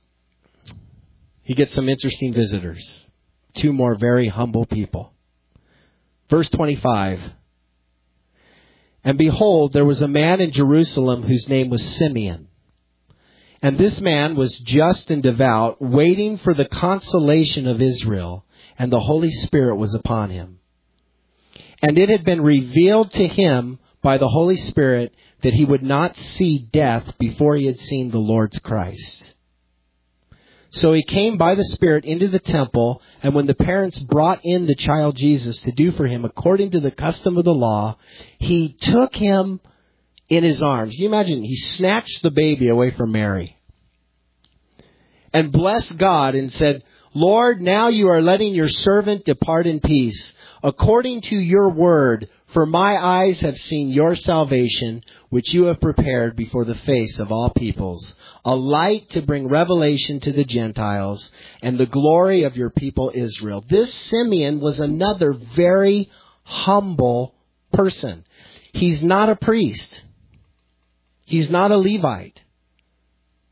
He gets some interesting visitors. 2 more very humble people. Verse 25. And behold, there was a man in Jerusalem whose name was Simeon. And this man was just and devout, waiting for the consolation of Israel, and the Holy Spirit was upon him. And it had been revealed to him by the Holy Spirit that he would not see death before he had seen the Lord's Christ. So he came by the Spirit into the temple, and when the parents brought in the child Jesus to do for him according to the custom of the law, he took him in his arms. Can you imagine? He snatched the baby away from Mary and blessed God and said, Lord, now you are letting your servant depart in peace, according to your word, for my eyes have seen your salvation, which you have prepared before the face of all peoples, a light to bring revelation to the Gentiles and the glory of your people Israel. This Simeon was another very humble person. He's not a priest. He's not a Levite.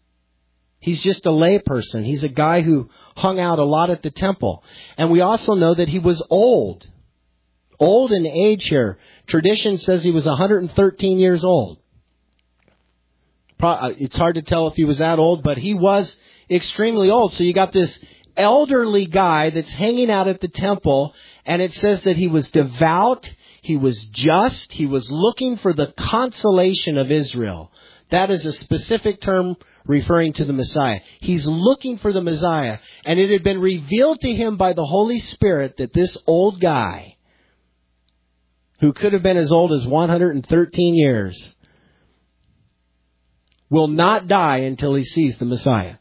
He's just a lay person. He's a guy who hung out a lot at the temple. And we also know that he was old. Old in age here. Tradition says he was 113 years old. It's hard to tell if he was that old, but he was extremely old. So you got this elderly guy that's hanging out at the temple, and it says that he was devout, he was just, he was looking for the consolation of Israel. That is a specific term referring to the Messiah. He's looking for the Messiah, and it had been revealed to him by the Holy Spirit that this old guy, who could have been as old as 113 years, will not die until he sees the Messiah.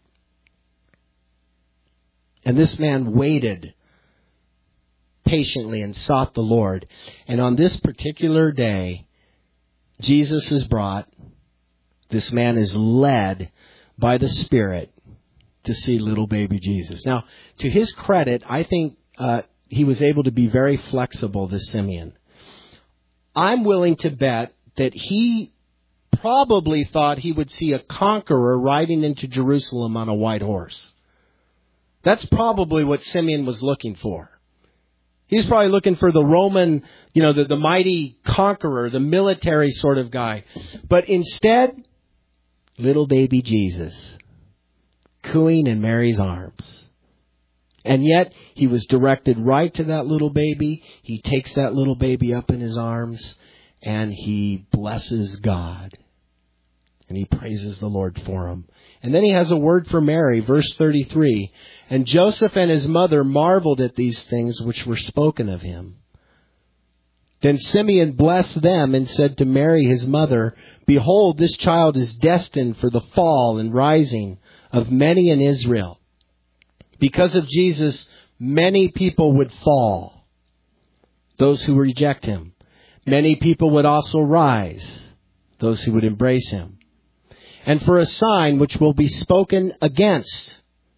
And this man waited patiently and sought the Lord. And on this particular day, Jesus is brought. This man is led by the Spirit to see little baby Jesus. Now, to his credit, I think he was able to be very flexible, this Simeon. I'm willing to bet that he probably thought he would see a conqueror riding into Jerusalem on a white horse. That's probably what Simeon was looking for. He's probably looking for the Roman, the mighty conqueror, the military sort of guy. But instead, little baby Jesus, cooing in Mary's arms. And yet, he was directed right to that little baby. He takes that little baby up in his arms, and he blesses God. And he praises the Lord for him. And then he has a word for Mary, verse 33. And Joseph and his mother marveled at these things which were spoken of him. Then Simeon blessed them and said to Mary his mother, Behold, this child is destined for the fall and rising of many in Israel. Because of Jesus, many people would fall, those who reject him. Many people would also rise, those who would embrace him. And for a sign which will be spoken against,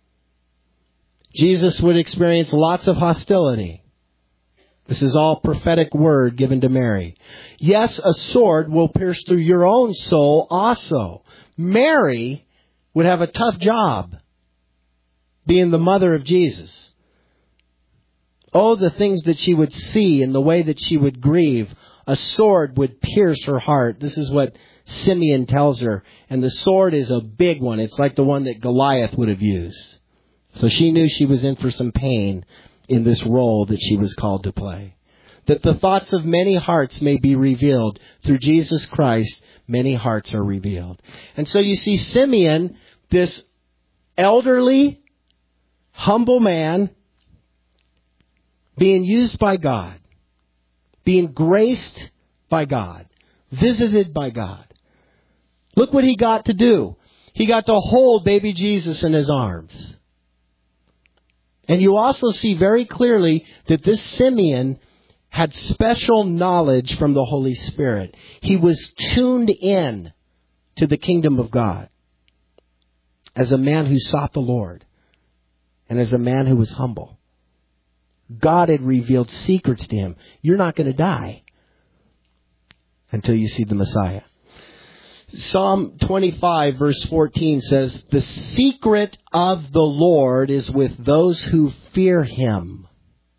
Jesus would experience lots of hostility. This is all prophetic word given to Mary. Yes, a sword will pierce through your own soul also. Mary would have a tough job being the mother of Jesus. Oh, the things that she would see and the way that she would grieve. A sword would pierce her heart. This is what Simeon tells her. And the sword is a big one. It's like the one that Goliath would have used. So she knew she was in for some pain in this role that she was called to play. That the thoughts of many hearts may be revealed. Through Jesus Christ, many hearts are revealed. And so you see Simeon, this elderly, humble man, being used by God, being graced by God, visited by God. Look what he got to do. He got to hold baby Jesus in his arms. And you also see very clearly that this Simeon had special knowledge from the Holy Spirit. He was tuned in to the kingdom of God as a man who sought the Lord and as a man who was humble. God had revealed secrets to him. You're not going to die until you see the Messiah. Psalm 25 verse 14 says, The secret of the Lord is with those who fear him,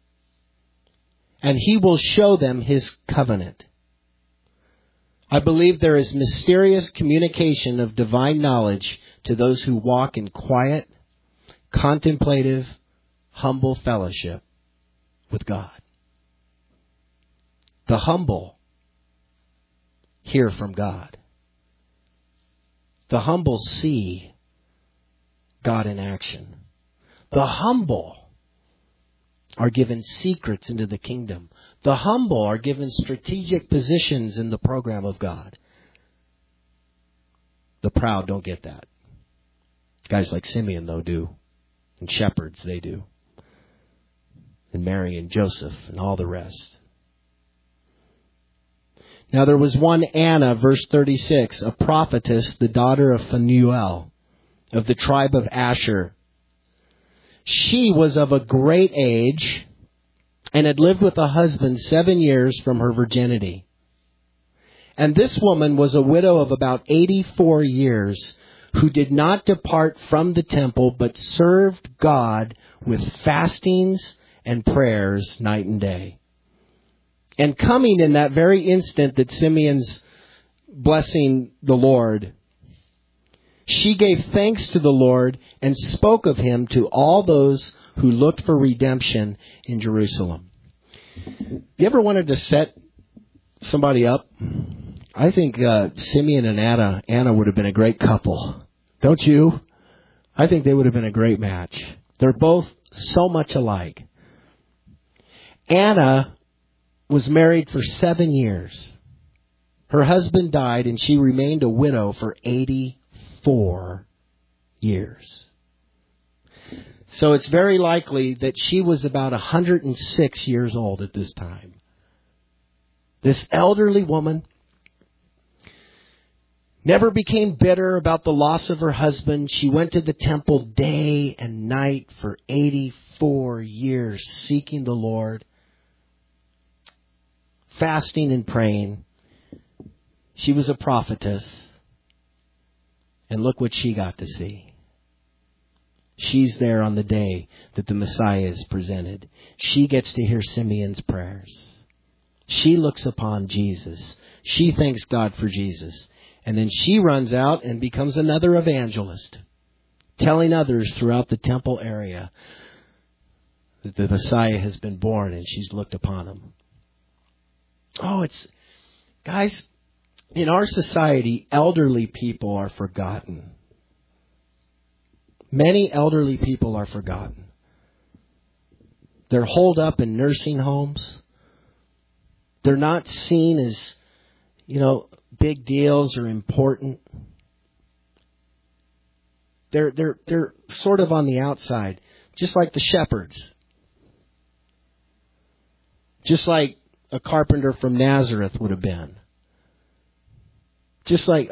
and he will show them his covenant. I believe there is mysterious communication of divine knowledge to those who walk in quiet, contemplative, humble fellowship with God. The humble hear from God. The humble see God in action. The humble are given secrets into the kingdom. The humble are given strategic positions in the program of God. The proud don't get that. Guys like Simeon, though, do. And shepherds, they do. And Mary and Joseph and all the rest. Now there was one Anna, verse 36, a prophetess, the daughter of Phanuel, of the tribe of Asher. She was of a great age and had lived with a husband 7 years from her virginity. And this woman was a widow of about 84 years, who did not depart from the temple, but served God with fastings and prayers night and day. And coming in that very instant that Simeon's blessing the Lord, she gave thanks to the Lord and spoke of him to all those who looked for redemption in Jerusalem. You ever wanted to set somebody up? I think Simeon and Anna would have been a great couple. Don't you? I think they would have been a great match. They're both so much alike. Anna was married for 7 years. Her husband died and she remained a widow for 84 years. So it's very likely that she was about 106 years old at this time. This elderly woman never became bitter about the loss of her husband. She went to the temple day and night for 84 years, seeking the Lord, fasting and praying. She was a prophetess. And look what she got to see. She's there on the day that the Messiah is presented. She gets to hear Simeon's prayers. She looks upon Jesus. She thanks God for Jesus. And then she runs out and becomes another evangelist, telling others throughout the temple area that the Messiah has been born, and she's looked upon him. Oh, guys, in our society, elderly people are forgotten. Many elderly people are forgotten. They're holed up in nursing homes. They're not seen as, big deals or important. They're sort of on the outside, just like the shepherds. Just like a carpenter from Nazareth would have been. Just like,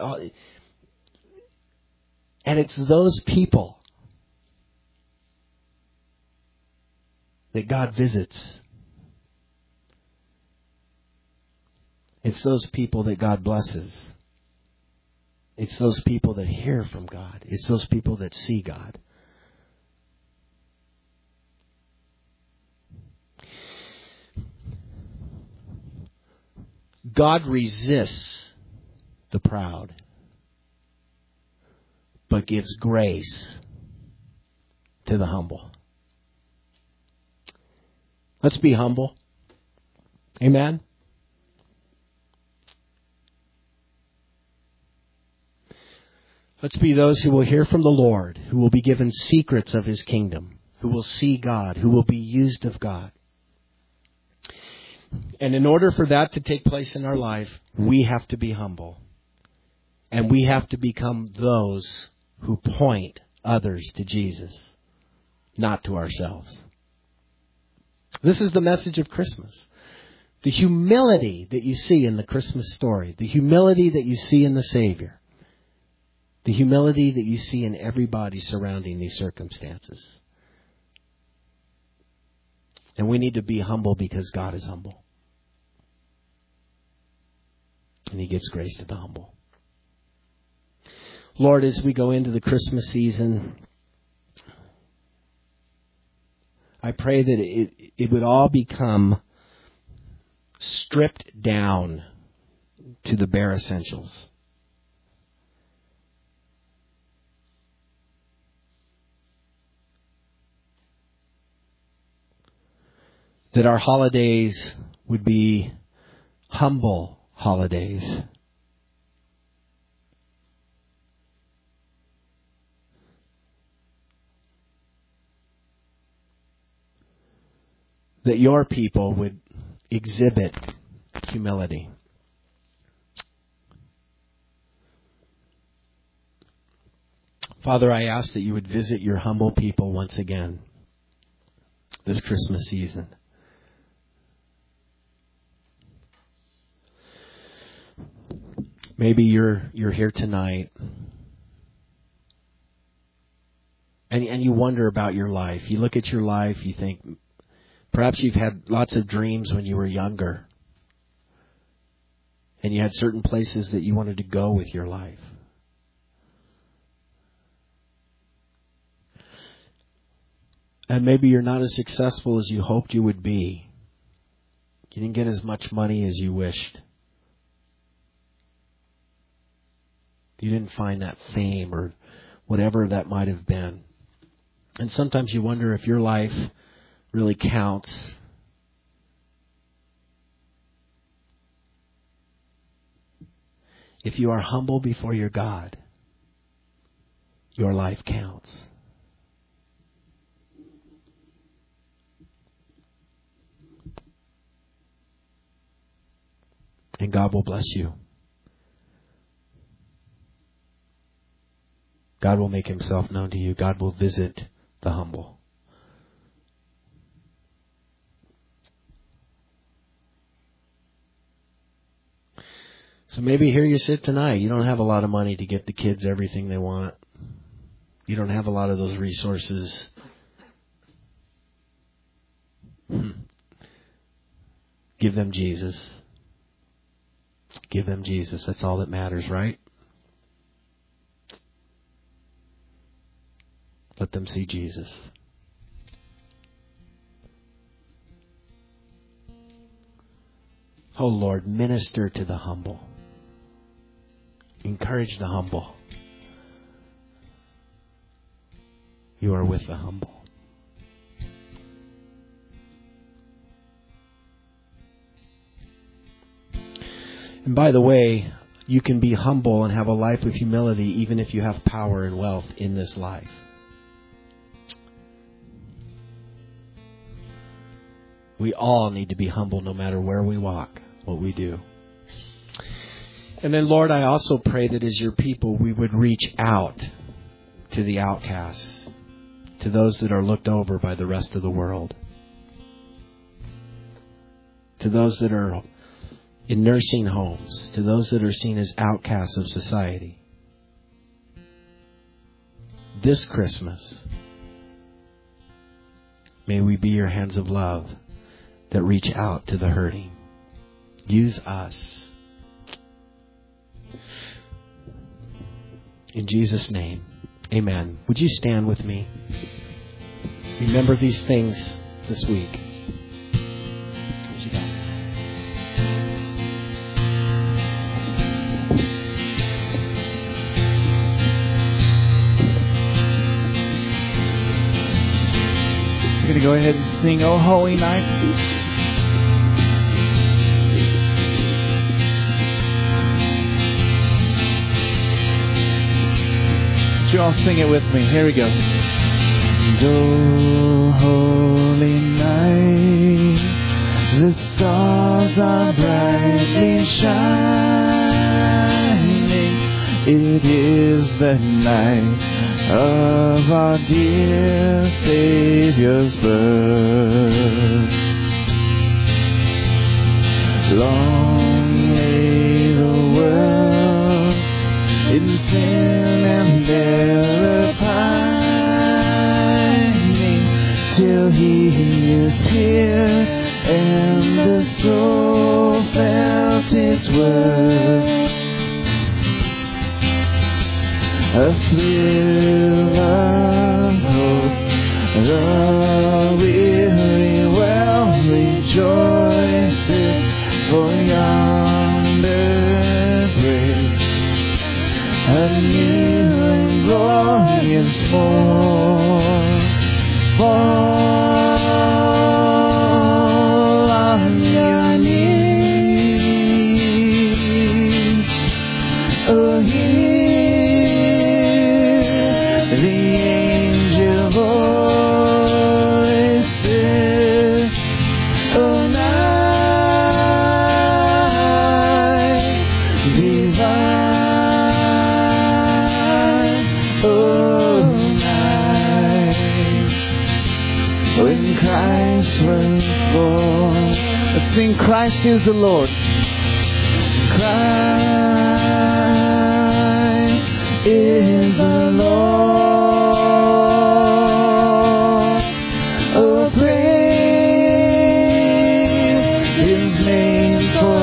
and it's those people that God visits. It's those people that God blesses. It's those people that hear from God. It's those people that see God. God resists the proud, but gives grace to the humble. Let's be humble. Amen. Let's be those who will hear from the Lord, who will be given secrets of His kingdom, who will see God, who will be used of God. And in order for that to take place in our life, we have to be humble. And we have to become those who point others to Jesus, not to ourselves. This is the message of Christmas. The humility that you see in the Christmas story, the humility that you see in the Savior, the humility that you see in everybody surrounding these circumstances. And we need to be humble because God is humble. And He gives grace to the humble. Lord, as we go into the Christmas season, I pray that it would all become stripped down to the bare essentials. That our holidays would be humble holidays. That your people would exhibit humility. Father, I ask that you would visit your humble people once again this Christmas season. Maybe you're here tonight and you wonder about your life. You look at your life, you think, perhaps you've had lots of dreams when you were younger. And you had certain places that you wanted to go with your life. And maybe you're not as successful as you hoped you would be. You didn't get as much money as you wished. You didn't find that fame or whatever that might have been. And sometimes you wonder if your life really counts. If you are humble before your God, your life counts. And God will bless you. God will make Himself known to you. God will visit the humble. So maybe here you sit tonight. You don't have a lot of money to get the kids everything they want. You don't have a lot of those resources. Give them Jesus. Give them Jesus. That's all that matters, right? Let them see Jesus. Oh Lord, minister to the humble. Encourage the humble. You are with the humble. And by the way, you can be humble and have a life of humility even if you have power and wealth in this life. We all need to be humble no matter where we walk, what we do. And then, Lord, I also pray that as your people, we would reach out to the outcasts, to those that are looked over by the rest of the world, to those that are in nursing homes, to those that are seen as outcasts of society. This Christmas, may we be your hands of love that reach out to the hurting. Use us. In Jesus' name, amen. Would you stand with me? Remember these things this week. What you got? We're going to go ahead and sing "Oh Holy Night." You all sing it with me. Here we go. And oh, holy night, the stars are brightly shining. It is the night of our dear Savior's birth. Long lay the world in sin and error pining, till He appeared and the soul felt its worth. A thrill of hope, the weary world rejoices, for yonder breaks a new and glorious morn. Fall on your knees, oh, hear the angel voices, oh, night divine, oh, night when Christ was born. Let's sing "Christ is the Lord." Christ is the Lord. Oh, praise His name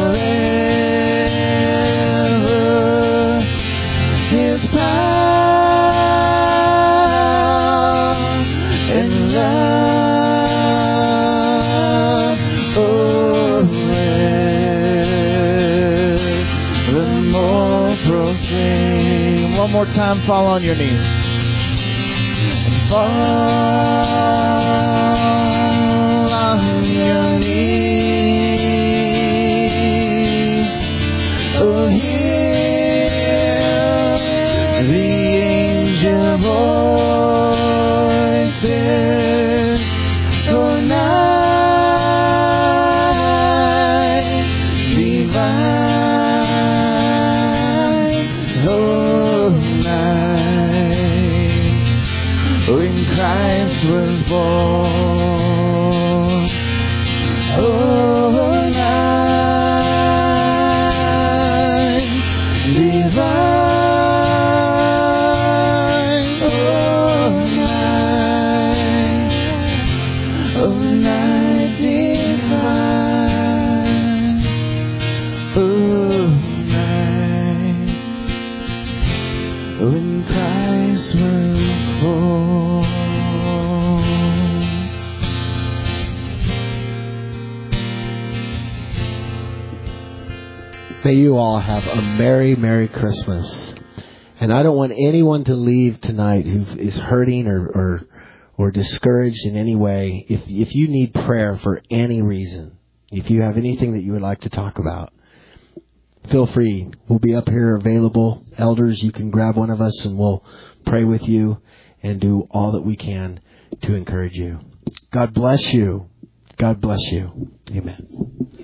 forever. His power and love more time, fall on your knees. Fall on your knees. Oh, hear the angel voices. Oh, night divine. Oh, night when Christ was born. Oh, night divine. Oh, night divine. Oh, night when Christ was born. May you all have a Merry, Merry Christmas. And I don't want anyone to leave tonight who is hurting or discouraged in any way. If you need prayer for any reason, if you have anything that you would like to talk about, feel free. We'll be up here available. Elders, you can grab one of us and we'll pray with you and do all that we can to encourage you. God bless you. God bless you. Amen.